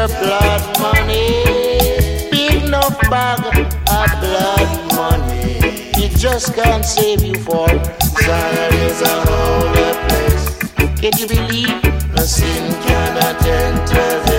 your blood money. Big enough bag of blood money. It just can't save you for Zion is a holy place. Can you believe? No sin cannot enter